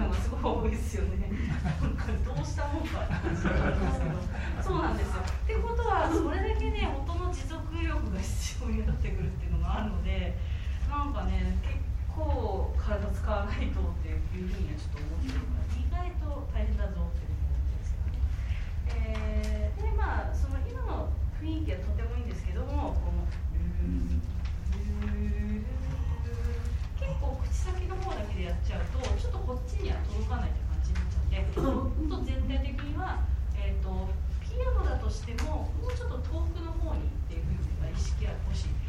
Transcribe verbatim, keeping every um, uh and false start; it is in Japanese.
のがすごい多いですよね。なんかどうしたもんかって感じなんですけど、そうなんですよ。ってことはそれだけね音の持続力が必要になってくるっていうのがあるので、なんかね結構体使わないとっていうふうにはちょっと思ってるから意外と大変だぞっていうのを思ってるんですけど、えー、でまあその今の雰囲気はとてもいいんですけども、この結構口先の方だけでやっちゃうとちょっとこっちには届かないって感じになっちゃうんで、もっと全体的には、えーと、ピアノだとしてももうちょっと遠くの方にっていうふうな意識は欲しい。